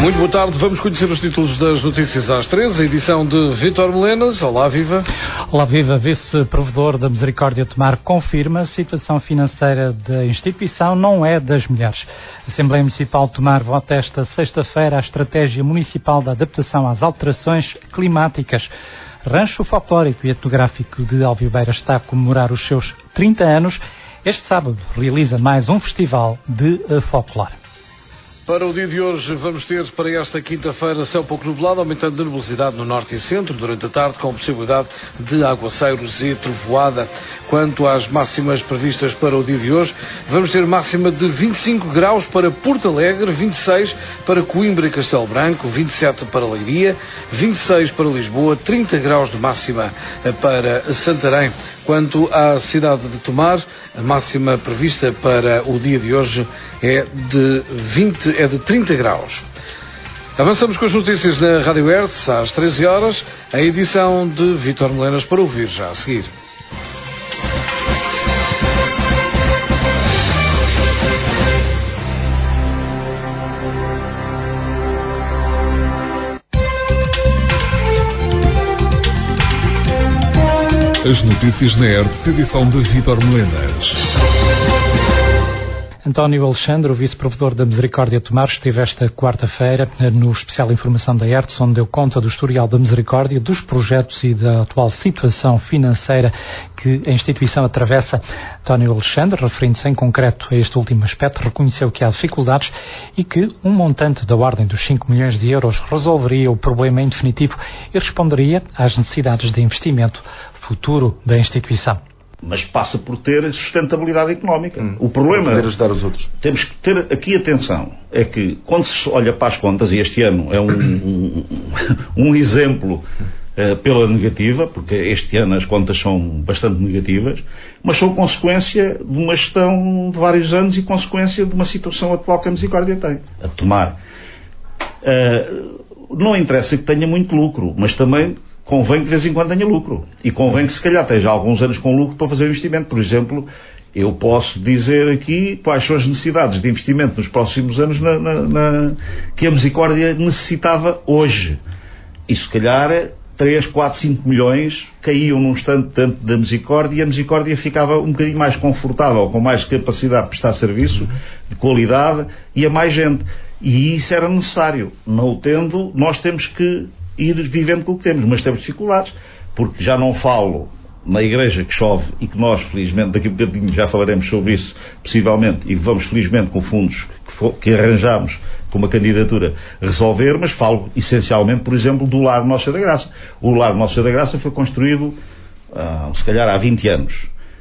Muito boa tarde, vamos conhecer os títulos das notícias às 13, a edição de Vítor Melenas. Olá, viva. Olá, viva. Vice-provedor da Misericórdia Tomar confirma a situação financeira da instituição não é das melhores. A Assembleia Municipal de Tomar vota esta sexta-feira a Estratégia Municipal de Adaptação às Alterações Climáticas. Rancho Folclórico e Etnográfico de Alvibeira está a comemorar os seus 30 anos. Este sábado realiza mais um festival de folclore. Para o dia de hoje vamos ter para esta quinta-feira céu pouco nublado, aumentando a nebulosidade no norte e centro durante a tarde, com possibilidade de aguaceiros e trovoada. Quanto às máximas previstas para o dia de hoje, vamos ter máxima de 25 graus para Porto Alegre, 26 para Coimbra e Castelo Branco, 27 para Leiria, 26 para Lisboa, 30 graus de máxima para Santarém. Quanto à cidade de Tomar, a máxima prevista para o dia de hoje é de 30 graus. Avançamos com as notícias na Rádio Hertz às 13 horas, a edição de Vítor Melenas para ouvir já a seguir. As notícias na Hertz, edição de Vítor Melenas. António Alexandre, o vice-provedor da Misericórdia Tomar, esteve esta quarta-feira no especial Informação da Hertz, onde deu conta do historial da Misericórdia, dos projetos e da atual situação financeira que a instituição atravessa. António Alexandre, referindo-se em concreto a este último aspecto, reconheceu que há dificuldades e que um montante da ordem dos 5 milhões de euros resolveria o problema em definitivo e responderia às necessidades de investimento futuro da instituição. Mas passa por ter sustentabilidade económica. O problema é ajudar os outros. Temos que ter aqui atenção, é que quando se olha para as contas, e este ano é um exemplo pela negativa, porque este ano as contas são bastante negativas, mas são consequência de uma gestão de vários anos e consequência de uma situação atual que a Misericórdia tem a tomar. Não interessa que tenha muito lucro, mas também convém que de vez em quando tenha lucro. E convém que se calhar esteja alguns anos com lucro para fazer investimento. Por exemplo, eu posso dizer aqui quais são as necessidades de investimento nos próximos anos que a Misericórdia necessitava hoje. E se calhar 3, 4, 5 milhões caíam num instante dentro da Misericórdia e a Misericórdia ficava um bocadinho mais confortável, com mais capacidade de prestar serviço, de qualidade e a mais gente. E isso era necessário. Não o tendo, nós temos que ir vivendo com o que temos, mas temos dificuldades, porque já não falo na igreja que chove e que nós, felizmente, daqui a um bocadinho já falaremos sobre isso, possivelmente, e vamos, felizmente, com fundos que arranjamos com uma candidatura resolver, mas falo, essencialmente, por exemplo, do Lar Nossa da Graça. O Lar Nossa da Graça foi construído, se calhar, há 20 anos.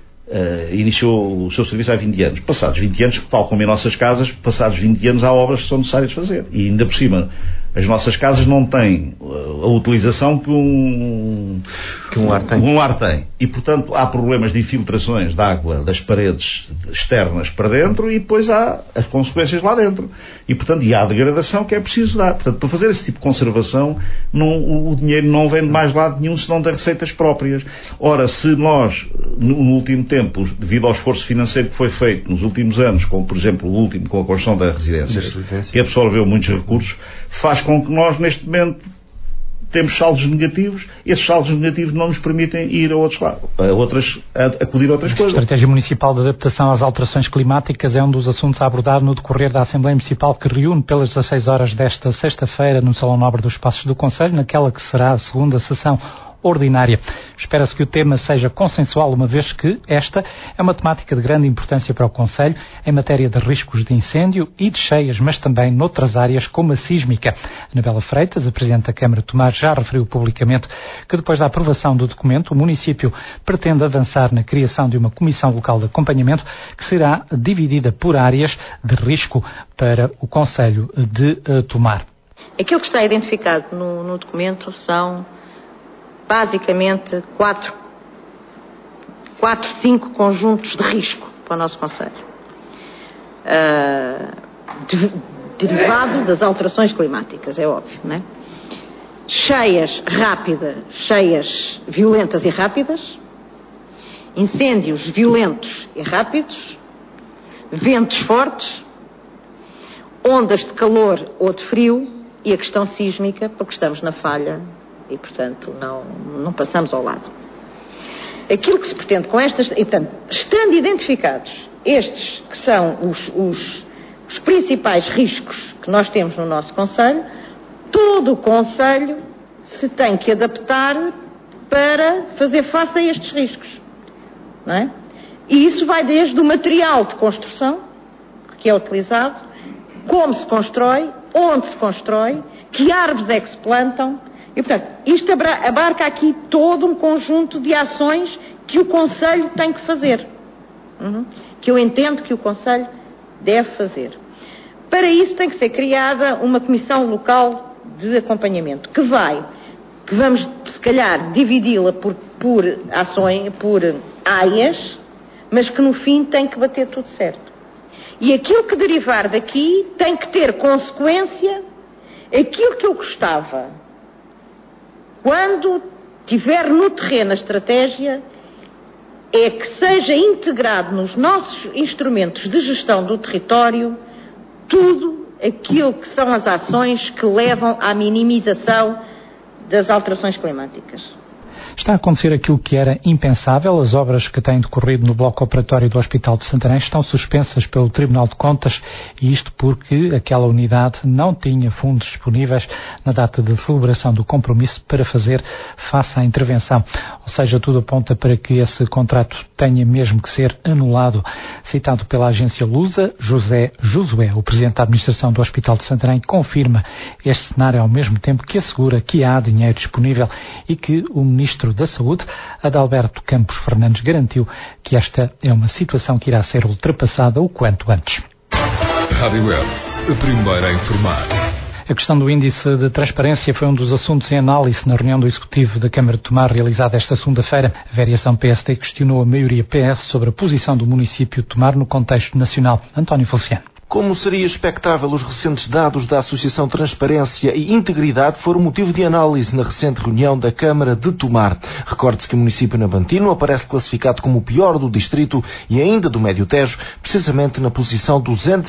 Iniciou o seu serviço há 20 anos. Passados 20 anos, tal como em nossas casas, passados 20 anos há obras que são necessárias fazer. E ainda por cima, as nossas casas não têm a utilização que um lar tem. E, portanto, há problemas de infiltrações de água das paredes externas para dentro e depois há as consequências lá dentro. E, portanto, há a degradação que é preciso dar. Portanto, para fazer esse tipo de conservação, o dinheiro não vem de mais lado nenhum, senão das receitas próprias. Ora, se nós, no último tempo, devido ao esforço financeiro que foi feito nos últimos anos, como, por exemplo, o último com a construção da residência, que absorveu muitos recursos, faz com que nós, neste momento, temos saldos negativos. Esses saldos negativos não nos permitem ir a outros lados, acudir a outras coisas. A Estratégia Municipal de Adaptação às Alterações Climáticas é um dos assuntos a abordar no decorrer da Assembleia Municipal, que reúne pelas 16 horas desta sexta-feira no Salão Nobre dos Passos do Concelho, naquela que será a segunda sessão ordinária. Espera-se que o tema seja consensual, uma vez que esta é uma temática de grande importância para o Concelho em matéria de riscos de incêndio e de cheias, mas também noutras áreas como a sísmica. Anabela Freitas, a Presidente da Câmara de Tomar, já referiu publicamente que depois da aprovação do documento, o município pretende avançar na criação de uma comissão local de acompanhamento que será dividida por áreas de risco para o Concelho de Tomar. Aquilo que está identificado no documento são basicamente 5 conjuntos de risco para o nosso concelho, derivado das alterações climáticas, é óbvio, não é? Cheias rápidas, cheias violentas e rápidas, incêndios violentos e rápidos, ventos fortes, ondas de calor ou de frio e a questão sísmica, porque estamos na falha e, portanto, não passamos ao lado. Aquilo que se pretende com estas... E, portanto, estando identificados estes que são os principais riscos que nós temos no nosso concelho, todo o concelho se tem que adaptar para fazer face a estes riscos. Não é? E isso vai desde o material de construção que é utilizado, como se constrói, onde se constrói, que árvores é que se plantam. E, portanto, isto abarca aqui todo um conjunto de ações que o concelho tem que fazer. Que eu entendo que o concelho deve fazer. Para isso tem que ser criada uma comissão local de acompanhamento, que vamos, se calhar, dividi-la por ações, por áreas, mas que no fim tem que bater tudo certo. E aquilo que derivar daqui tem que ter consequência. Aquilo que eu gostava, quando tiver no terreno a estratégia, é que seja integrado nos nossos instrumentos de gestão do território tudo aquilo que são as ações que levam à minimização das alterações climáticas. Está a acontecer aquilo que era impensável. As obras que têm decorrido no bloco operatório do Hospital de Santarém estão suspensas pelo Tribunal de Contas, e isto porque aquela unidade não tinha fundos disponíveis na data de celebração do compromisso para fazer face à intervenção. Ou seja, tudo aponta para que esse contrato tenha mesmo que ser anulado. Citado pela agência Lusa, José Josué, o Presidente da Administração do Hospital de Santarém, confirma este cenário ao mesmo tempo que assegura que há dinheiro disponível e que o Ministro da Saúde, Adalberto Campos Fernandes, garantiu que esta é uma situação que irá ser ultrapassada o quanto antes. Rádio Web, a primeira a informar. A questão do índice de transparência foi um dos assuntos em análise na reunião do Executivo da Câmara de Tomar, realizada esta segunda-feira. A variação PSD questionou a maioria PS sobre a posição do município de Tomar no contexto nacional. António Feliciano. Como seria expectável, os recentes dados da Associação Transparência e Integridade foram motivo de análise na recente reunião da Câmara de Tomar. Recorde-se que o município navantino aparece classificado como o pior do distrito e ainda do Médio Tejo, precisamente na posição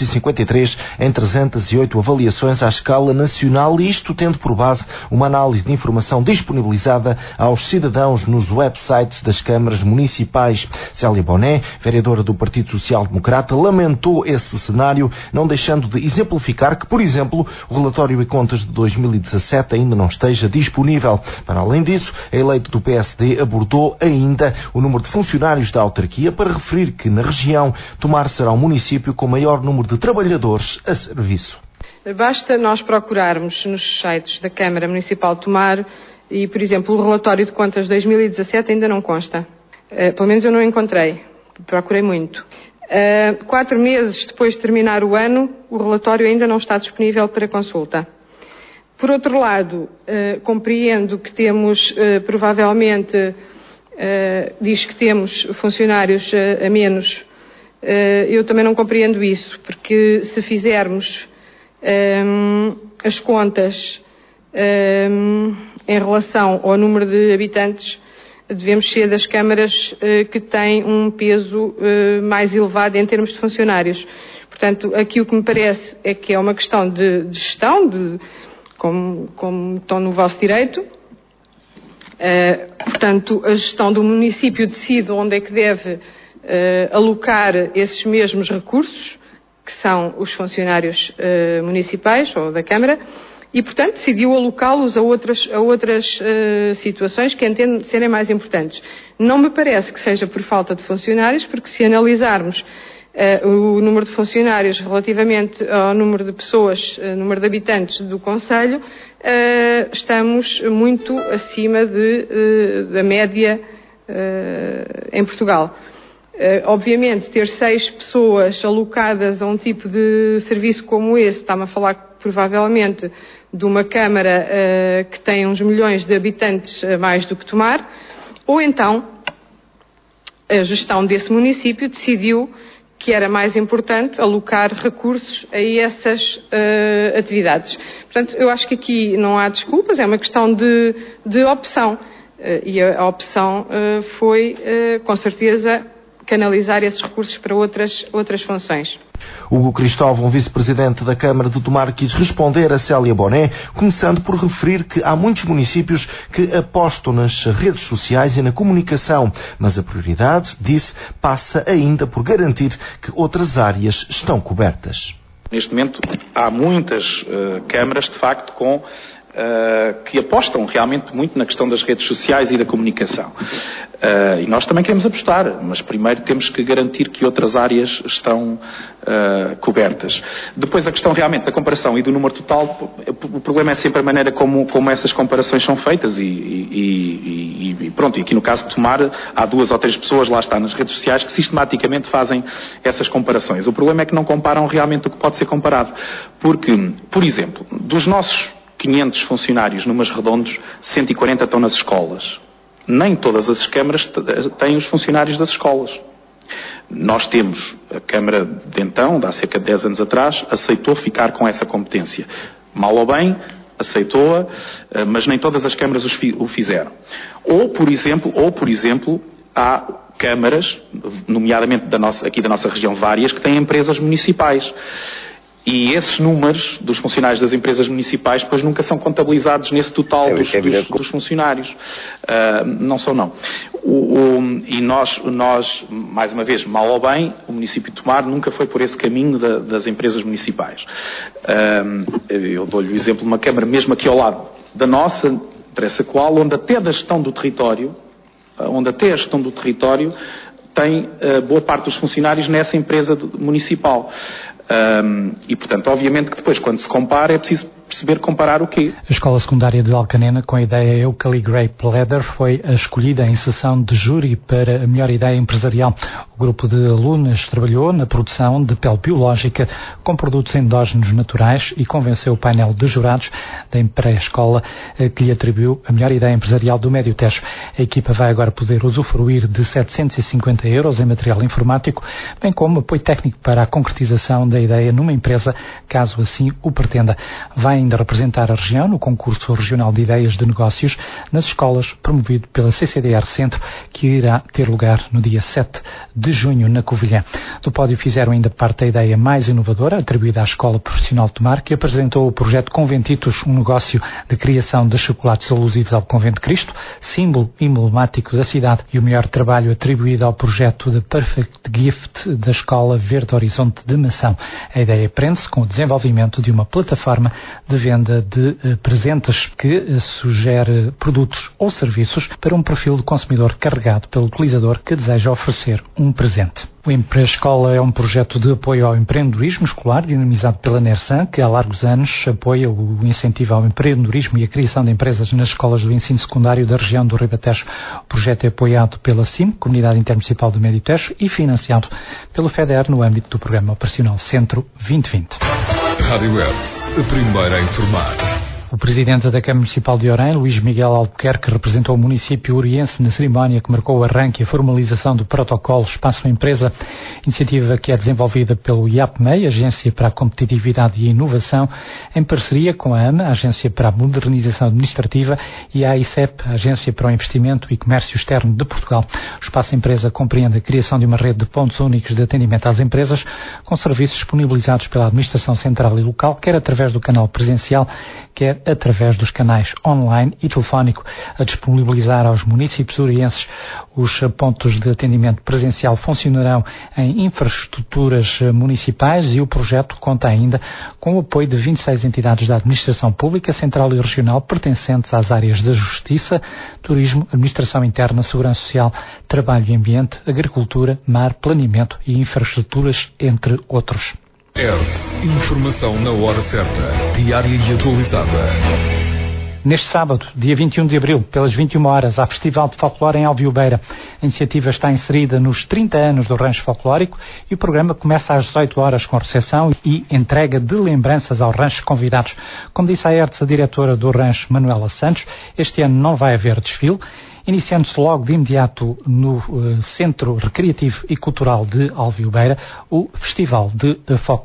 253 em 308 avaliações à escala nacional, e isto tendo por base uma análise de informação disponibilizada aos cidadãos nos websites das câmaras municipais. Célia Boné, vereadora do Partido Social Democrata, lamentou esse cenário, não deixando de exemplificar que, por exemplo, o relatório e contas de 2017 ainda não esteja disponível. Para além disso, a eleita do PSD abordou ainda o número de funcionários da autarquia para referir que na região Tomar será o município com maior número de trabalhadores a serviço. Basta nós procurarmos nos sites da Câmara Municipal de Tomar e, por exemplo, o relatório de contas de 2017 ainda não consta. Pelo menos eu não encontrei. Procurei muito. 4 meses depois de terminar o ano, o relatório ainda não está disponível para consulta. Por outro lado, compreendo que temos, provavelmente, diz que temos funcionários a menos. Eu também não compreendo isso, porque se fizermos as contas em relação ao número de habitantes, devemos ser das câmaras que têm um peso mais elevado em termos de funcionários. Portanto, aqui o que me parece é que é uma questão de gestão, como estão no vosso direito. Portanto, a gestão do município decide onde é que deve alocar esses mesmos recursos, que são os funcionários municipais ou da Câmara, e, portanto, decidiu alocá-los a outras situações que entende serem mais importantes. Não me parece que seja por falta de funcionários, porque se analisarmos o número de funcionários relativamente ao número de pessoas, número de habitantes do concelho, estamos muito acima da média em Portugal. Obviamente, ter 6 pessoas alocadas a um tipo de serviço como esse, está-me a falar provavelmente de uma Câmara que tem uns milhões de habitantes a mais do que Tomar, ou então a gestão desse município decidiu que era mais importante alocar recursos a essas atividades. Portanto, eu acho que aqui não há desculpas, é uma questão de opção. E a opção foi, com certeza, canalizar esses recursos para outras funções. Hugo Cristóvão, vice-presidente da Câmara de Tomar, quis responder a Célia Boné, começando por referir que há muitos municípios que apostam nas redes sociais e na comunicação, mas a prioridade, disse, passa ainda por garantir que outras áreas estão cobertas. Neste momento há muitas câmaras, de facto, que apostam realmente muito na questão das redes sociais e da comunicação. E nós também queremos apostar, mas primeiro temos que garantir que outras áreas estão cobertas. Depois a questão realmente da comparação e do número total, o problema é sempre a maneira como essas comparações são feitas e pronto, e aqui no caso de Tomar há 2 ou 3 pessoas, lá está, nas redes sociais que sistematicamente fazem essas comparações. O problema é que não comparam realmente o que pode ser comparado. Porque, por exemplo, dos nossos 500 funcionários números redondos, 140 estão nas escolas. Nem todas as câmaras têm os funcionários das escolas. Nós temos, a Câmara de então, de há cerca de 10 anos atrás, aceitou ficar com essa competência. Mal ou bem, aceitou-a, mas nem todas as câmaras o fizeram. Ou, por exemplo, há câmaras, nomeadamente aqui da nossa região, várias, que têm empresas municipais. E esses números dos funcionários das empresas municipais depois nunca são contabilizados nesse total dos funcionários. Não são, não. E nós, mais uma vez, mal ou bem, o município de Tomar nunca foi por esse caminho das empresas municipais. Eu dou-lhe o exemplo de uma câmara mesmo aqui ao lado da nossa, interessa qual, onde até a gestão do território tem boa parte dos funcionários nessa empresa municipal. E, portanto, obviamente que depois, quando se compara, é preciso perceber comparar o quê. A Escola Secundária de Alcanena, com a ideia Eucalip Grape Leather, foi a escolhida em sessão de júri para a melhor ideia empresarial. O grupo de alunas trabalhou na produção de pele biológica com produtos endógenos naturais e convenceu o painel de jurados da pré-escola que lhe atribuiu a melhor ideia empresarial do Médio Tejo. A equipa vai agora poder usufruir de 750 € em material informático, bem como apoio técnico para a concretização da ideia numa empresa, caso assim o pretenda. Vai ainda representar a região no concurso regional de ideias de negócios nas escolas, promovido pela CCDR Centro, que irá ter lugar no dia 7 de junho na Covilhã. Do pódio fizeram ainda parte da ideia mais inovadora, atribuída à Escola Profissional de Tomar, que apresentou o projeto Conventitos, um negócio de criação de chocolates alusivos ao Convento de Cristo, símbolo emblemático da cidade, e o melhor trabalho atribuído ao projeto de Perfect Gift da Escola Verde Horizonte de Mação. A ideia prende-se com o desenvolvimento de uma plataforma de venda de presentes que sugere produtos ou serviços para um perfil de consumidor carregado pelo utilizador que deseja oferecer um presente. O Empreescola é um projeto de apoio ao empreendedorismo escolar dinamizado pela NERSAN, que há largos anos apoia o incentivo ao empreendedorismo e a criação de empresas nas escolas do ensino secundário da região do Ribatejo. O projeto é apoiado pela CIM, Comunidade Intermunicipal do Médio Tejo, e financiado pelo FEDER no âmbito do Programa Operacional Centro 2020. Rádio Web, a primeira a informar. O presidente da Câmara Municipal de Orem, Luís Miguel Albuquerque, representou o município oriense na cerimónia que marcou o arranque e a formalização do protocolo Espaço Empresa, iniciativa que é desenvolvida pelo IAPMEI, Agência para a Competitividade e a Inovação, em parceria com a AMA, Agência para a Modernização Administrativa, e a AICEP, Agência para o Investimento e Comércio Externo de Portugal. O Espaço Empresa compreende a criação de uma rede de pontos únicos de atendimento às empresas, com serviços disponibilizados pela Administração Central e Local, quer através do canal presencial, quer através dos canais online e telefónico, a disponibilizar aos municípios orienses. Os pontos de atendimento presencial funcionarão em infraestruturas municipais e o projeto conta ainda com o apoio de 26 entidades da administração pública, central e regional, pertencentes às áreas da Justiça, Turismo, Administração Interna, Segurança Social, Trabalho e Ambiente, Agricultura, Mar, Planeamento e Infraestruturas, entre outros. Informação na hora certa, diária e atualizada. Neste sábado, dia 21 de abril, pelas 21 horas, há Festival de Folclore em Alviubeira. A iniciativa está inserida nos 30 anos do rancho folclórico e o programa começa às 18 horas com recepção e entrega de lembranças aos ranchos convidados. Como disse a ERTS, a diretora do rancho, Manuela Santos, este ano não vai haver desfile, iniciando-se logo de imediato no Centro Recreativo e Cultural de Alviubeira o Festival de Folclore.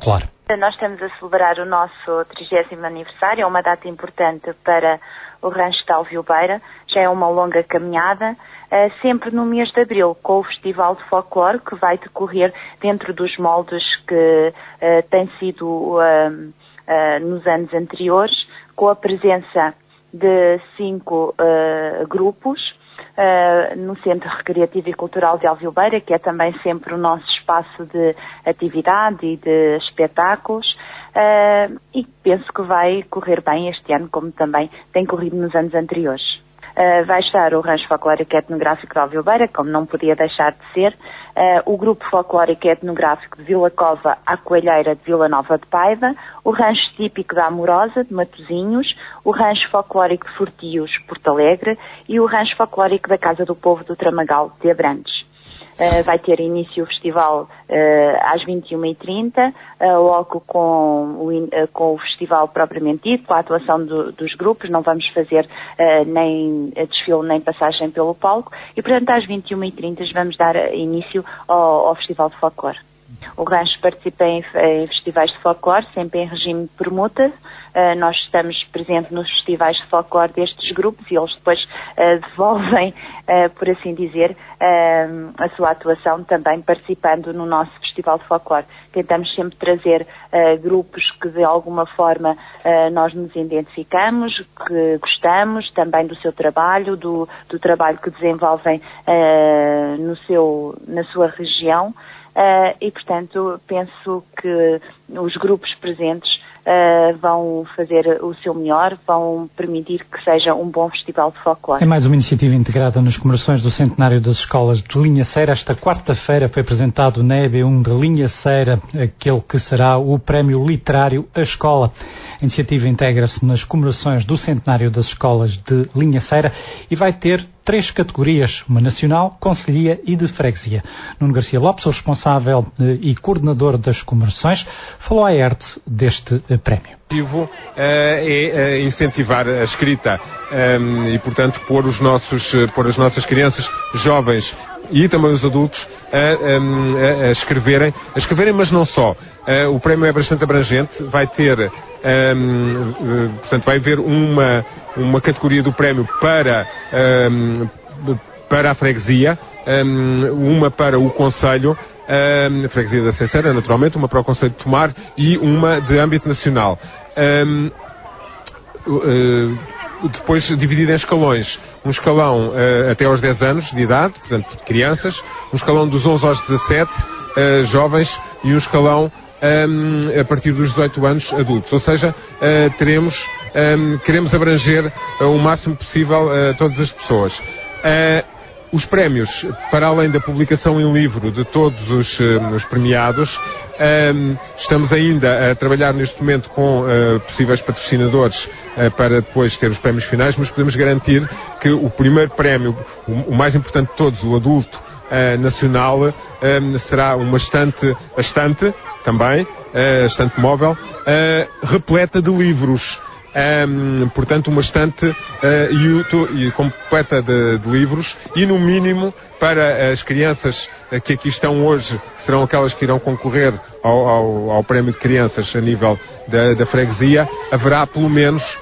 Nós estamos a celebrar o nosso 30º aniversário, é uma data importante para o Rancho de Alviobeira, já é uma longa caminhada, sempre no mês de abril, com o Festival de Folclore, que vai decorrer dentro dos moldes que tem sido nos anos anteriores, com a presença de 5 grupos, no Centro Recreativo e Cultural de Alviobeira, que é também sempre o nosso espaço de atividade e de espetáculos, e penso que vai correr bem este ano, como também tem corrido nos anos anteriores. Vai estar o Rancho Folclórico e Etnográfico de Alviobeira, como não podia deixar de ser, o Grupo Folclórico e Etnográfico de Vila Cova à Coelheira de Vila Nova de Paiva, o Rancho Típico da Amorosa de Matosinhos, o Rancho Folclórico de Fortios, Porto Alegre, e o Rancho Folclórico da Casa do Povo do Tramagal de Abrantes. Vai ter início o festival às 21h30, logo com o festival propriamente dito, com a atuação dos grupos. Não vamos fazer nem desfile nem passagem pelo palco, e portanto às 21h30 vamos dar início ao Festival de Folclore. O Rancho participa em festivais de folclore, sempre em regime de permuta. Nós estamos presentes nos festivais de folclore destes grupos e eles depois devolvem, por assim dizer, a sua atuação também participando no nosso festival de folclore. Tentamos sempre trazer grupos que de alguma forma nós nos identificamos, que gostamos também do seu trabalho, do trabalho que desenvolvem na sua região. E, portanto, penso que os grupos presentes vão fazer o seu melhor, vão permitir que seja um bom festival de folclore. É mais uma iniciativa integrada nas comemorações do centenário das escolas de Linha Ceira. Esta quarta-feira foi apresentado na EB1 de Linha Ceira aquele que será o Prémio Literário à Escola. A iniciativa integra-se nas comemorações do centenário das escolas de Linha Ceira e vai ter 3 categorias, uma nacional, concelhia e de freguesia. Nuno Garcia Lopes, o responsável e coordenador das comemorações, falou à ERTE deste prémio. O objetivo é incentivar a escrita e, portanto, pôr as nossas crianças, jovens e também os adultos a escreverem, mas não só. O prémio é bastante abrangente, vai ter, portanto, vai haver uma categoria do prémio para a freguesia, uma para o concelho, a freguesia da Cesseira, naturalmente, uma para o concelho de Tomar e uma de âmbito nacional. Depois dividido em escalões, um escalão até aos 10 anos de idade, portanto, de crianças, um escalão dos 11 aos 17, jovens, e um escalão a partir dos 18 anos adultos. Ou seja, queremos abranger o máximo possível todas as pessoas. Os prémios, para além da publicação em livro de todos os premiados, estamos ainda a trabalhar neste momento com possíveis patrocinadores para depois ter os prémios finais, mas podemos garantir que o primeiro prémio, o mais importante de todos, o adulto nacional, será uma estante também, estante móvel, repleta de livros. Portanto, uma estante e completa de livros, e no mínimo para as crianças que aqui estão hoje, que serão aquelas que irão concorrer ao prémio de crianças a nível da freguesia, haverá pelo menos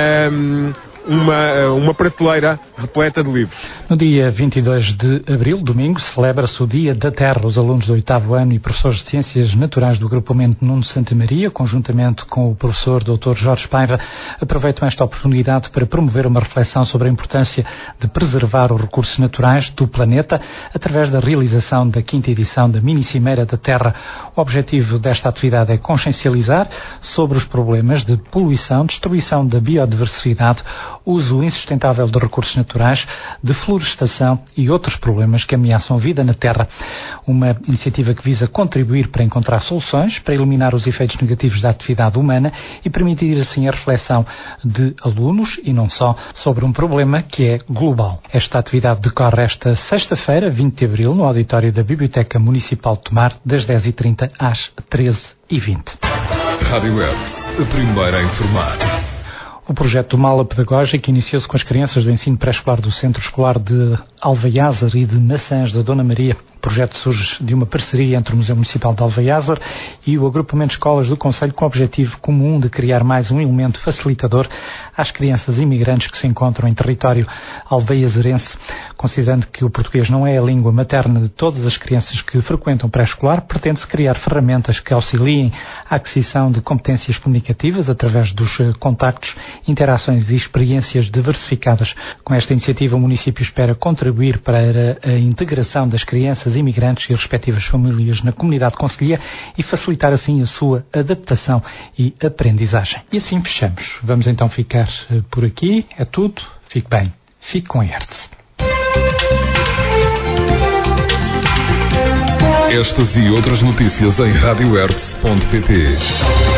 uma prateleira repleta de livros. No dia 22 de abril, domingo, celebra-se o Dia da Terra. Os alunos do 8º ano e professores de Ciências Naturais do Agrupamento Nuno Santamaria, conjuntamente com o professor Dr. Jorge Paiva, aproveitam esta oportunidade para promover uma reflexão sobre a importância de preservar os recursos naturais do planeta através da realização da 5ª edição da Mini Cimeira da Terra. O objetivo desta atividade é consciencializar sobre os problemas de poluição, destruição da biodiversidade, uso insustentável de recursos naturais, de florestação e outros problemas que ameaçam a vida na Terra. Uma iniciativa que visa contribuir para encontrar soluções, para eliminar os efeitos negativos da atividade humana e permitir assim a reflexão de alunos, e não só, sobre um problema que é global. Esta atividade decorre esta sexta-feira, 20 de abril, no auditório da Biblioteca Municipal de Tomar, das 10h30 às 13h20. Rádio Web, a primeira a informar. O projeto do Mala Pedagógico iniciou-se com as crianças do ensino pré-escolar do Centro Escolar de Alvaiázar e de Maçãs da Dona Maria. O projeto surge de uma parceria entre o Museu Municipal de Alveiazar e o Agrupamento de Escolas do Concelho, com o objetivo comum de criar mais um elemento facilitador às crianças imigrantes que se encontram em território alveiazarense. Considerando que o português não é a língua materna de todas as crianças que frequentam pré-escolar, pretende-se criar ferramentas que auxiliem a aquisição de competências comunicativas através dos contactos, interações e experiências diversificadas. Com esta iniciativa, o município espera contribuir para a integração das crianças imigrantes e respectivas famílias na comunidade concelhia e facilitar assim a sua adaptação e aprendizagem. E assim fechamos. Vamos então ficar por aqui. É tudo. Fique bem. Fique com a ERTS. Estas e outras notícias em radioertz.pt.